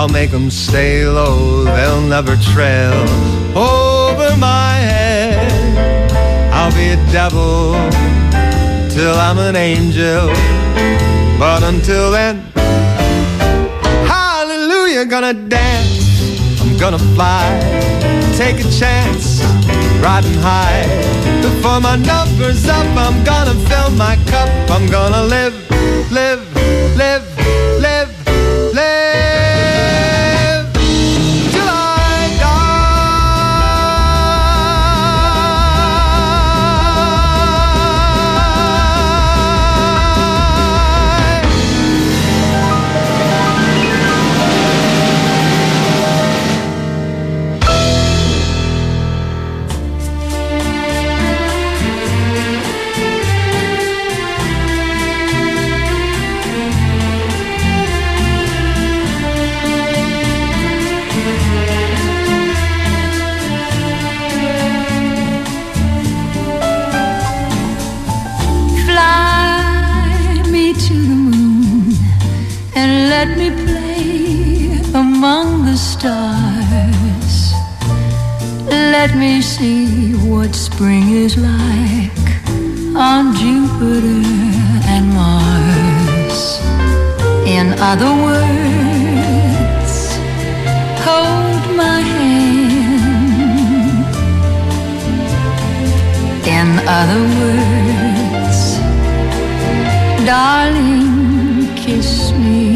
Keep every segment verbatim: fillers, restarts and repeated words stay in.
I'll make them stay low, they'll never trail over my head. I'll be a devil till I'm an angel, but until then, hallelujah, gonna dance, I'm gonna fly, take a chance, riding high. Before my number's up, I'm gonna fill my cup, I'm gonna live, live, live, live, live till I die. Let me play among the stars. Let me see what spring is like on Jupiter and Mars. In other words, hold my hand. In other words, darling, kiss me.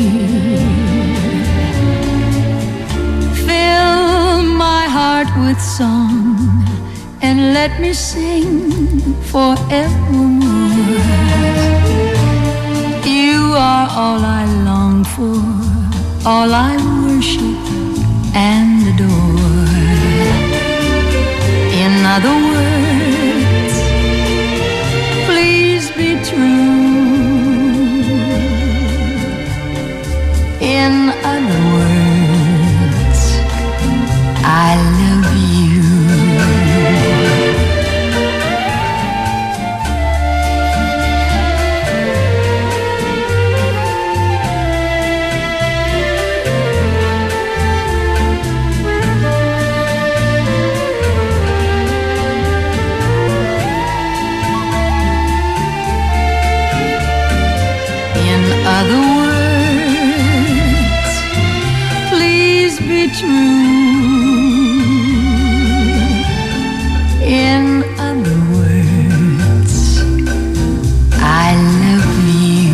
Fill my heart with song and let me sing forevermore. You are all I long for, all I worship and adore. In other words, please be true. In other words, I love you. In other words, please be true. In other words, I love you.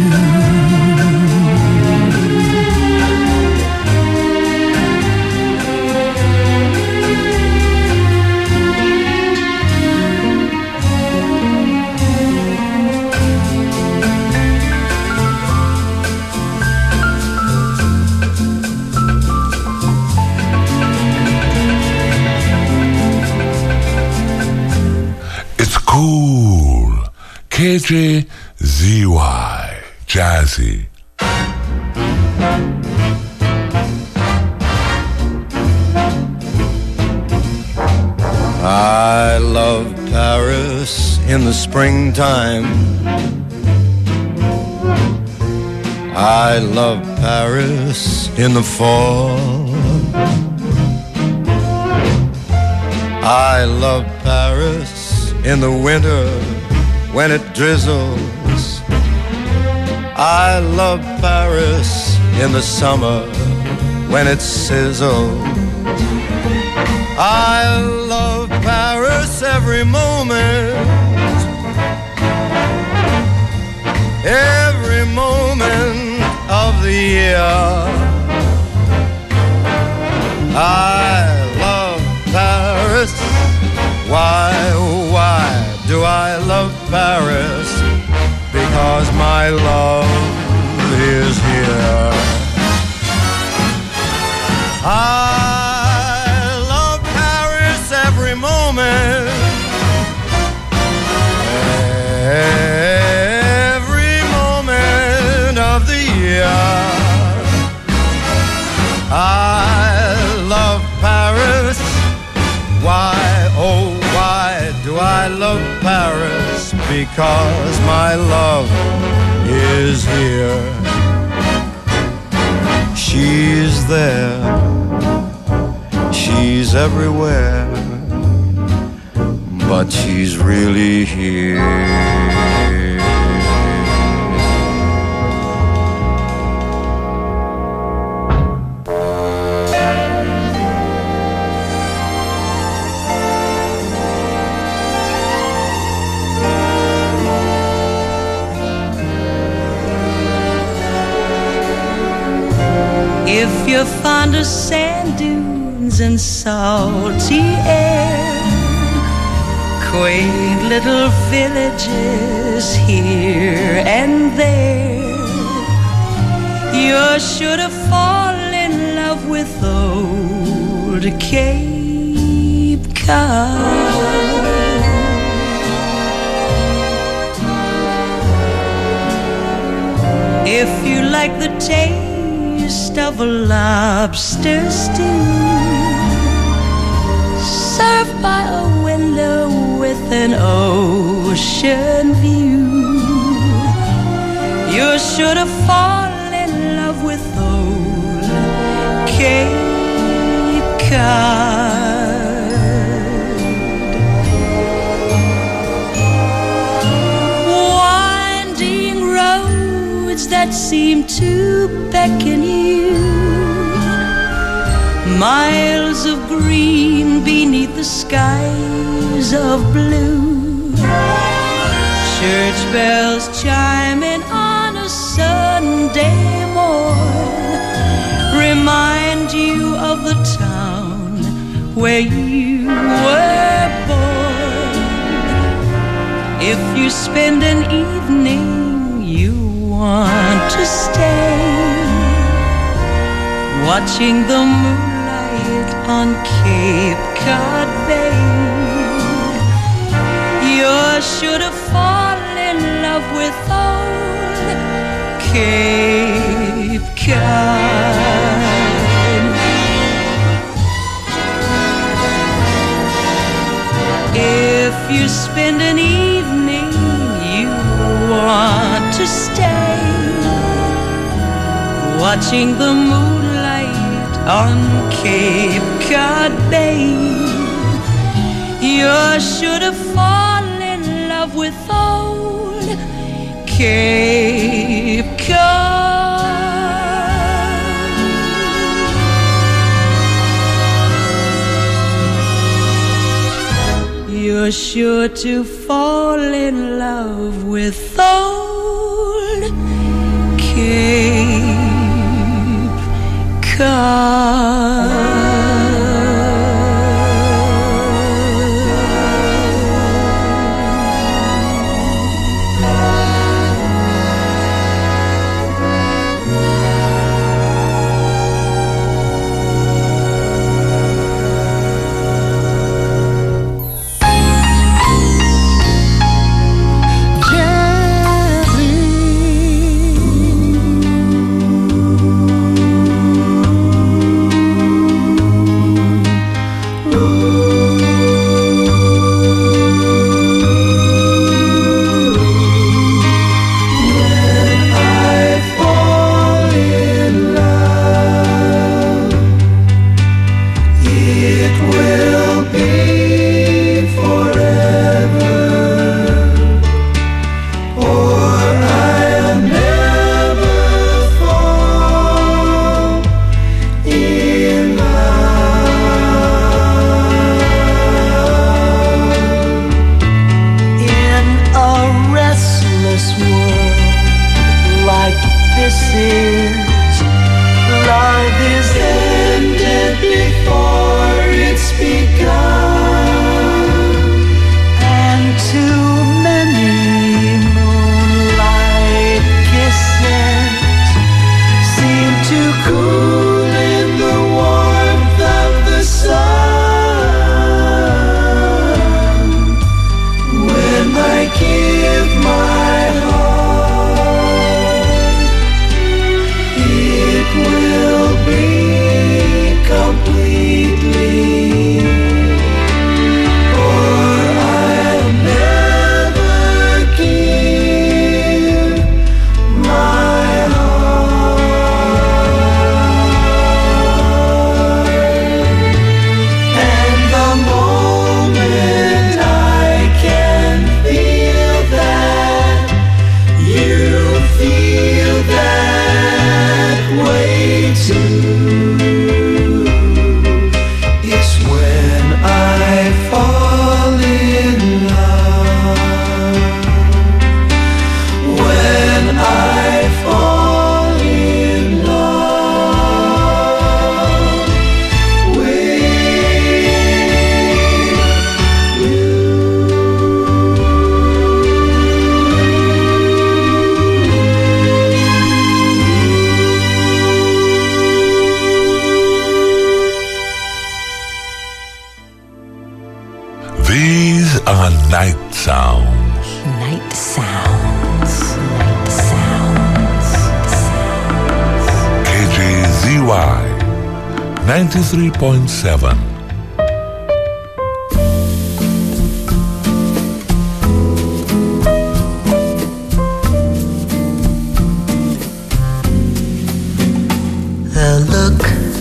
Cool, K J Z Y, Jazzy. I love Paris in the springtime. I love Paris in the fall. I love Paris in the winter when it drizzles. I love Paris in the summer when it sizzles. I love Paris every moment, every moment of the year. I love Paris. Why, why do I love Paris? Because my love is here. I love Paris every moment, every moment of the year. I love Paris. Why, oh, why do I love Paris? Because my love is here. She's there everywhere, but she's really here. If you're fond of sand dunes and salty air, quaint little villages here and there, you're sure to fall in love with old Cape Cod. If you like the taste of a lobster stew served by a window with an ocean view, you're sure to fall in love with old Cape Cod. Winding roads that seem to beckon you, miles of green beneath the skies of blue, church bells chiming on a Sunday morn remind you of the town where you were born. If you spend an evening you want to stay, watching the moonlight on Cape Cod Bay, you're sure to fall in love with old Cape Cod. If you spend an evening you want to stay, watching the moonlight on Cape Cod Bay, you're sure to fall in love with old Cape Cod. You're sure to fall in love with old Cape Cod. Y ninety-three point seven. The look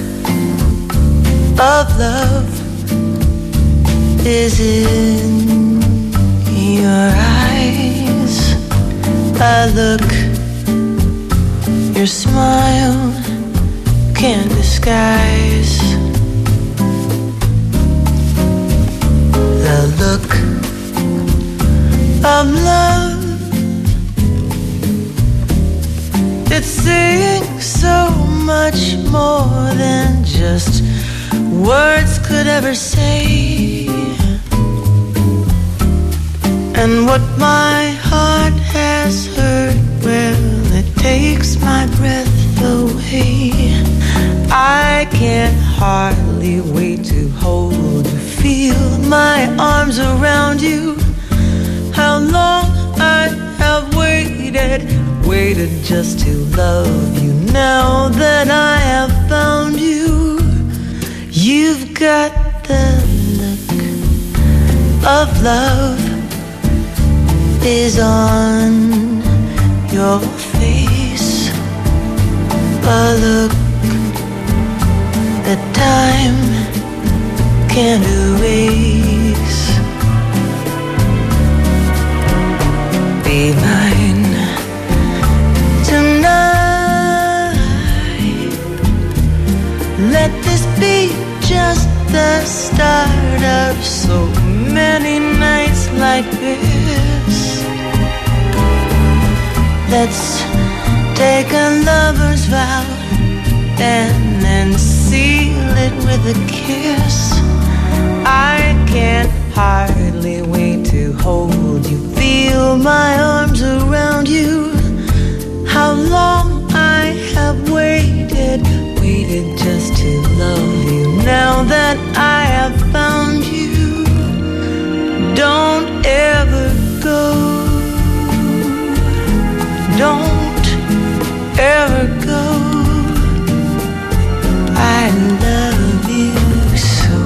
of love is in your eyes. A look your smile can't disguise. The look of love, it's saying so much more than just words could ever say. And what my heart has heard, well, it takes my breath away. I can't hardly wait to hold you, feel my arms around you. How long I have waited, waited just to love you. Now that I have found you, you've got the look of love is on your face. A look that time can't erase. Be mine tonight. Let this be just the start of so many nights like this. Let's take a lover's vow and then seal it with a kiss. I can't hardly wait to hold you, feel my arms around you. How long I have waited, waited just to love you. Now that I have found you, don't ever go. Don't ever go. I love you so.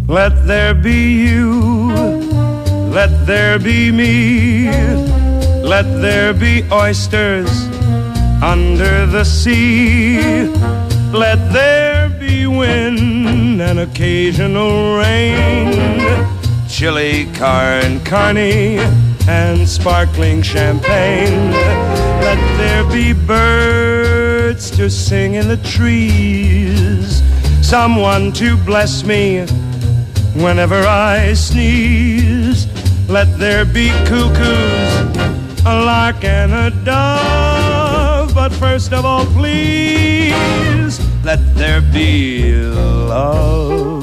Let there be you, let there be me, let there be oysters under the sea. Let there be wind and occasional rain, chili con carne and sparkling champagne. Let there be birds to sing in the trees, someone to bless me whenever I sneeze. Let there be cuckoos, a lark and a dove. But first of all, please, let there be love.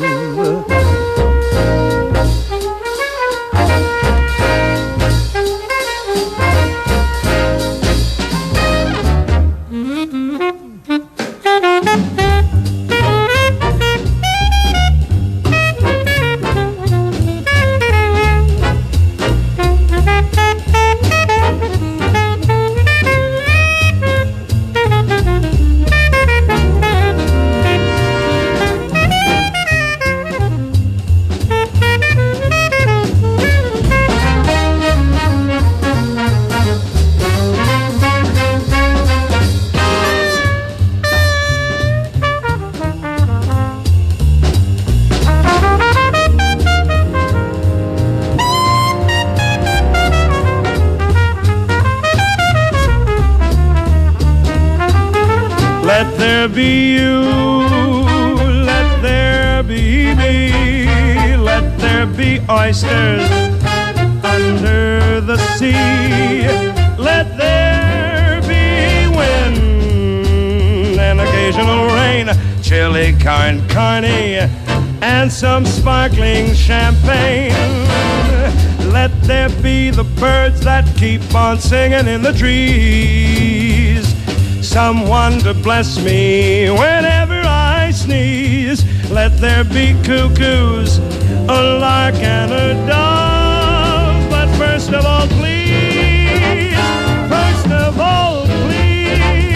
Let there be you, let there be me, let there be oysters under the sea. Let there be wind and occasional rain, chili con carne and some sparkling champagne. Let there be the birds that keep on singing in the trees, someone to bless me whenever I sneeze. Let there be cuckoos, a lark and a dove. But first of all, please, first of all, please,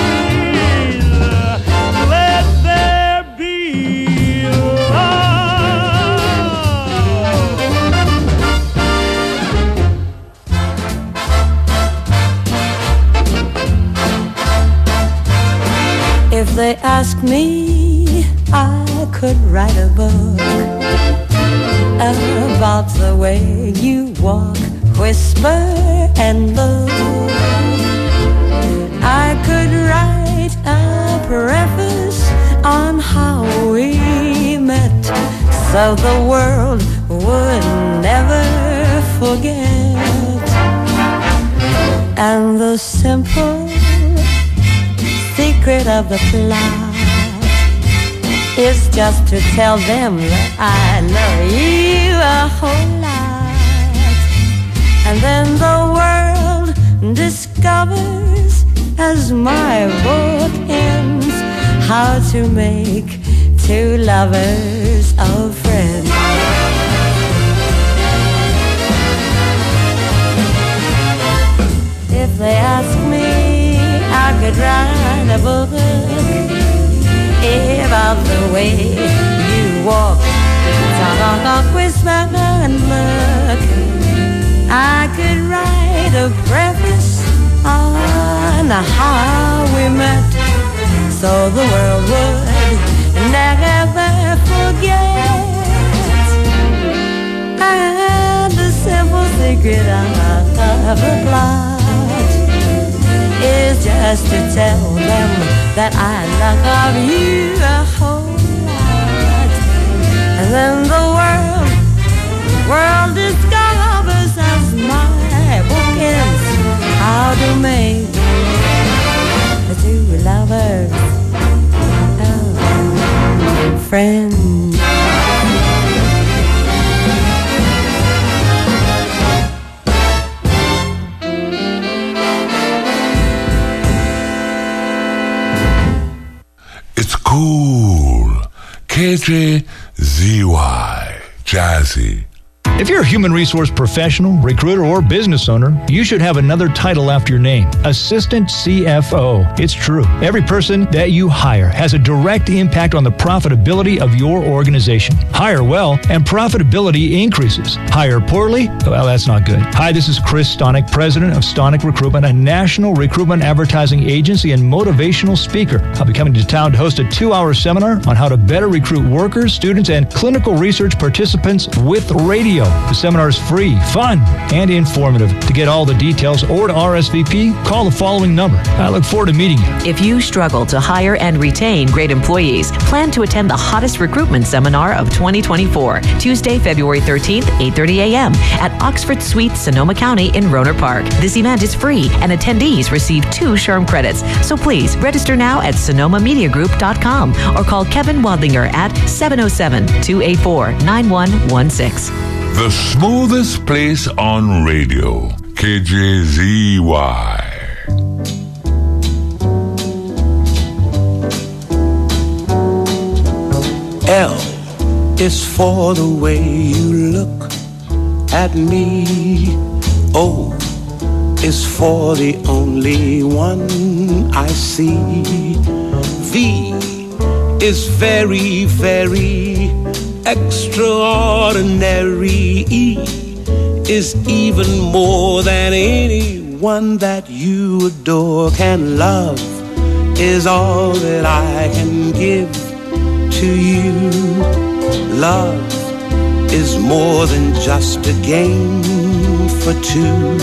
let there be love. If they ask me, I could write a book about the way you walk, whisper, and look. I could write a preface on how we met, so the world would never forget. And the simple secret of the plot is just to tell them that I love you a whole lot. And then the world discovers, as my book ends, how to make two lovers of friends. If they ask me, I could write a book about the way you walk, talk, whisper, and look. I could write a preface on how we met, so the world would never forget. And the simple secret of the plot is just to tell them that I love you a whole lot. And then the world, world discovers, as my book ends, how to make the two lovers of friends. Cool. K J Z Y. Jazzy. If you're a human resource professional, recruiter, or business owner, you should have another title after your name, Assistant C F O. It's true. Every person that you hire has a direct impact on the profitability of your organization. Hire well, and profitability increases. Hire poorly? Well, that's not good. Hi, this is Chris Stonick, president of Stonick Recruitment, a national recruitment advertising agency and motivational speaker. I'll be coming to town to host a two-hour seminar on how to better recruit workers, students, and clinical research participants with radio. The seminar is free, fun, and informative. To get all the details or to R S V P, call the following number. I look forward to meeting you. If you struggle to hire and retain great employees, plan to attend the hottest recruitment seminar of twenty twenty-four, Tuesday, February thirteenth, eight thirty a.m. at Oxford Suites, Sonoma County in Rohnert Park. This event is free, and attendees receive two SHRM credits. So please register now at sonoma media group dot com or call Kevin Wadlinger at seven oh seven, two eight four, nine one one six. The smoothest place on radio, K J Z Y. L is for the way you look at me. O is for the only one I see. V is very, very extraordinary. E is even more than anyone that you adore can love, is all that I can give to you. Love is more than just a game for two.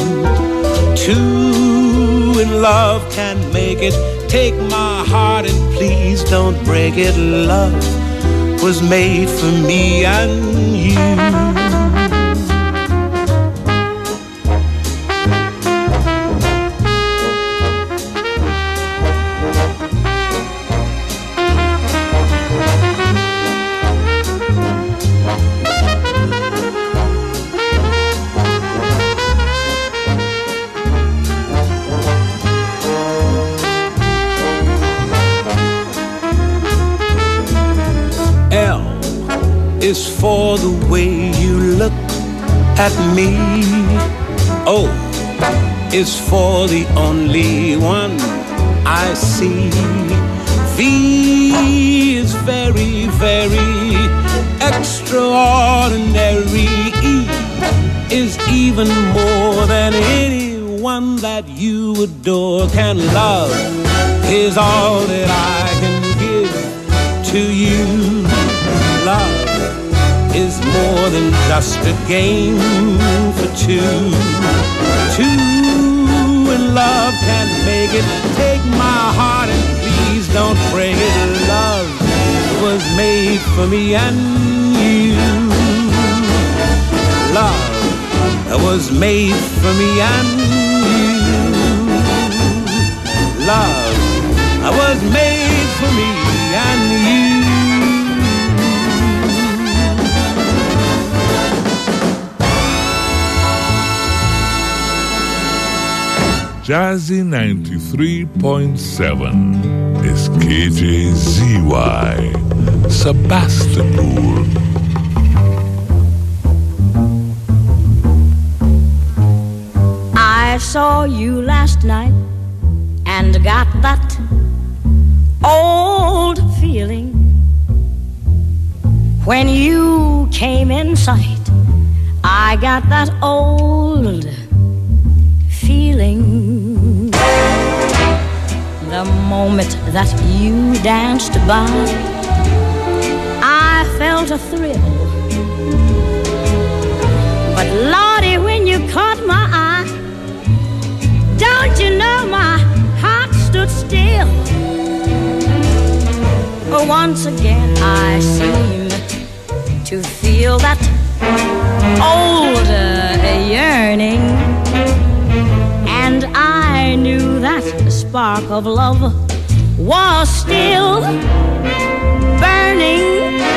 Two in love can make it. Take my heart and please don't break it. Love was made for me and you. Is for the way you look at me. O is for the only one I see. V is very, very extraordinary. E is even more than anyone that you adore can love, is all that I can give to you. Love is more than just a game for two. Two in love can make it. Take my heart and please don't break it. Love was made for me and you. Love was made for me and you. Love was made for me and you. Jazzy ninety-three point seven is K J Z Y, Sebastopol. I saw you last night and got that old feeling when you came in sight. I got that old feeling. The moment that you danced by, I felt a thrill. But Lordy, when you caught my eye, don't you know my heart stood still. For once again I seem to feel that old yearning. And I knew that the spark of love was still burning.